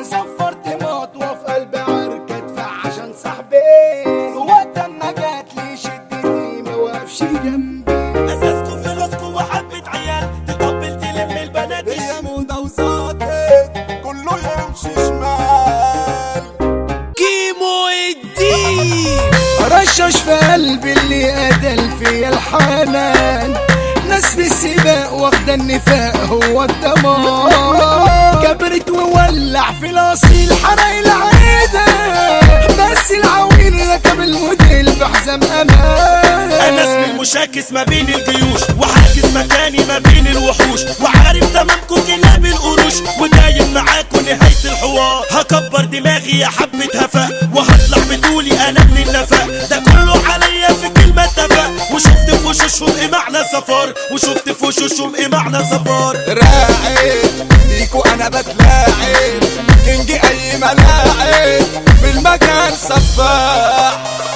صفرت مطوة في قلب عركة ادفع عشان صاحبي، وقت ما جاتلي شدتي ما وقفش جنبي. اساسكوا فلوسكوا وحبة عيال تطبل تلم البنات هي موضة وساطت كله يمشي شمال. كيمو الدين رشش في قلبي اللي قتل في الحنان، ناس في السباق واخدة النفاق هو الدمار، كبرت وولع في الاصيل حرق العيدة، بس العويل ركب الموديل بحزام امان. انا اسمي المشاكس ما بين الجيوش، وحاجز مكاني ما بين الوحوش، وعارف تمامكم كلاب القروش، ودايم معاكم نهاية الحوار. هكبر دماغي يا حبة هفاء، وهطلع بطولي انا من النفاق، ده كله عليا في كلمة اتفاق. وشفت في وشوشهم ايه معنى سفر، وشفت في وشوشهم ايه معنى سفر. راعد بيكو انا بتلاعب كينج اي ملاعب، في المكان سفاح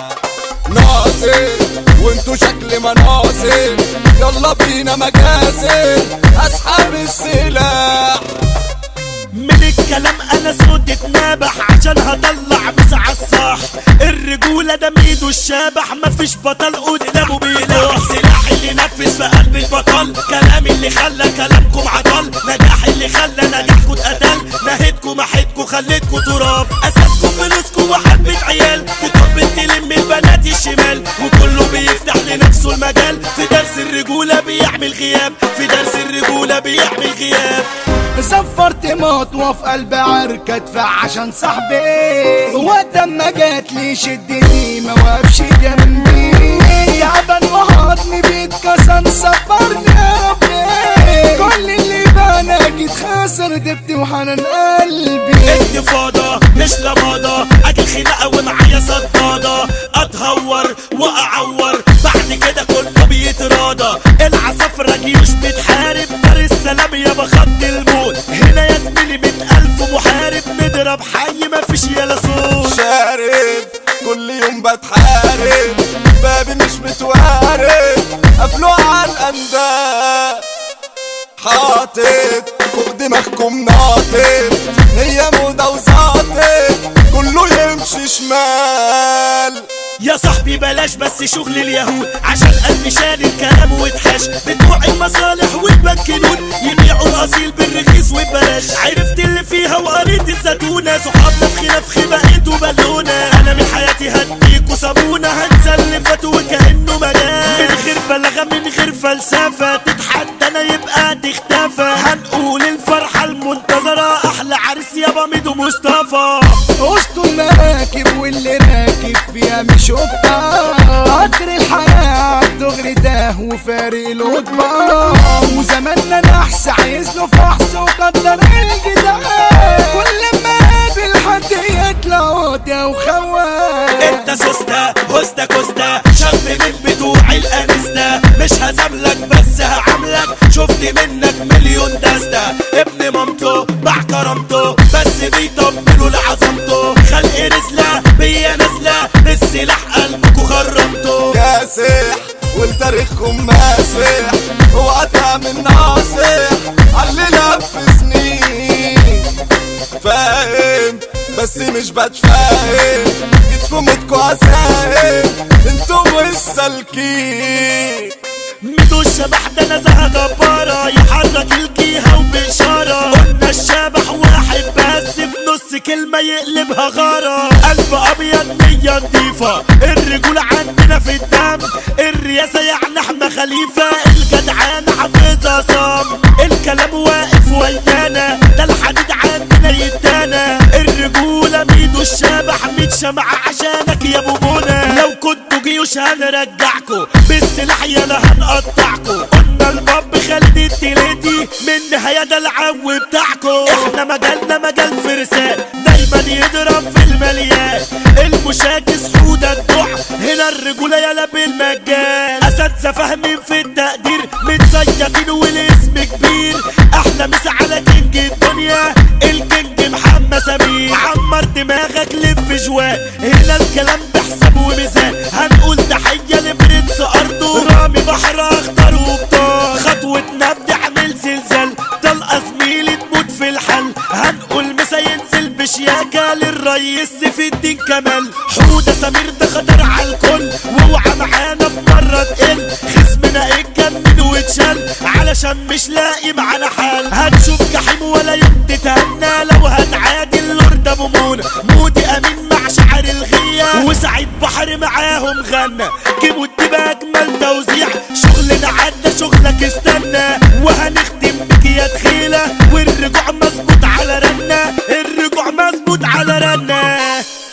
ناصر وانتو شكل مناصر، يلا بينا مجازر اصحاب السلاح. من الكلام انا صوتي اتنابح عشان هطلع مسعى الصح. الرجولة ده ميدو الشابح، مفيش بطل قدامه بيلاح. سلاح اللي نفذ في قلب البطل، كلام اللي خلى كلامكم عطل، نجاح اللي خلى نجاحكم اتقتل، نهيتكم محيتكم خليتكم تراب. اساسكم فلوسكم وحبة عيال تطبل تلم البنات الشمال، وكله بيفتح لنفسه المجال. في درس الرجولة بيعمل غياب، في درس الرجولة بيعمل غياب. صفرت مطوة في قلب عركة ادفع عشان صاحبي، وقت ما جاتلي شدتي ما وقفش جنبي، تعبان وهضمي بيتكسر صبرني يا ربي، كل اللي بان اكيد خسر دبتي وحنان قلبي. انتفاضة مش لماضة، اجي خناقة ومعايا صدادة، اتهور واعور بعد كده كله بيتراضى. العصافرة جيوش بتحارب، دار السلام يا بخط الموت، هنا يا زميلي 100,000 محارب، نضرب حي مفيش يالا صوت. شارب كل يوم بتحارب، بابي مش متوارب، قفلوا على الانداد حاطط فوق دماغكم ناطط، هي موضة وساطط كله يمشي شمال. يا صاحبي بلاش بس شغل اليهود، عشان قلبي شال الكلام واتحاش، بتوع المصالح والبنكنون يبيعوا الاصيل بالرخيص وببلاش. عرفت اللي فيها وقريت الزتونه، صحابنا في خلاف بقيتوا بالونه. انا من حياتي هديكوا صابونه، هنسى اللي فات وكانه مجال، من غير بلاغه من غير فلسفه، تتحدانا يبقى تختفى. هنقول الفرحه المنتظره، احلى عريس يابا ميدو مصطفى. وسط المراكب واللي راكب فيها مش قطة، قدر الحياة عالدغري ده وفارق القطبة، وزماننا نحس عايز له فحص وقدر الجدعان، كل ما قابل حد يطلع عودة وخوان. انت سوسته هوسته كوسته، شاب من بتوع الانستا، مش هزاملك بس هعاملك، شفت منك مليون دستة. ابن مامته باع كرامته، بس بيطبلوا لعظمته، خلق رزلة بيا نازلة، بالسلاح قلبكوا خرمته. كاسح والتاريخكم ماسح، اوعى تعمل ناصح عاللي لفزني، فاهم بس مش بتفاهم، جيت في موتكوا عساهم انتوا مش سالكين. ميدو الشبح ده نزهة جبارة، يحرك الجيهة وبإشارة، قلنا الشبح واحد بس في نص كلمة يقلبها غارة. قلب أبيض نية نضيفة، الرجولة عندنا في الدم، الرياسة يعني احنا خليفة، الجدعانة حافظها صم، الكلام واقف ويانا، ده الحديد عندنا يدانا. الرجولة ميدو الشبح 100 شمعة عشانك يا ابو منى، لو كنتوا جيوش هنرجعكوا، بالسلاح يالا هنقطعكوا. قلنا الباب خالد التلاتي، من نهاية ده العو بتاعكوا. احنا مجالنا مجال فرسان، دايما يضرب في المليان، المشاكس حودة الدع، هنا الرجولة يالا بالمجان. اساتذة فاهمين في التقدير، متسيطين والاسم كبير، احلى مسا على كينج الدنيا، الكينج محمد سمير. عمر دماغك لف جوان، هنا الكلام بحساب وميزان، هنقول تحية لبرنس ارضه، رامي بحر اخضر وبطار، خطوة نبض عامل زلزال، طلقة زميلي تموت في الحل، هنقول مسا ينزل زي السيف الدين كمال. حودة سمير ده خطر على الكل، واوعى معانا في مرة تقل. خصمنا اتجنن واتشل علشان مش لاقي معانا حل. هتشوف جحيم ولا يوم تتهنى لو هتعادي اللورد ابو منى. مودي امين مع شعر الغية وسعيد بحر معاهم غنى. جيبوا الدبا اجمل توزيع، شغلنا عدى شغلك استنى. وهنختم بك يا تخيلة، والرجوع مظبوط على رنة، الرجوع مظبوط على رنة.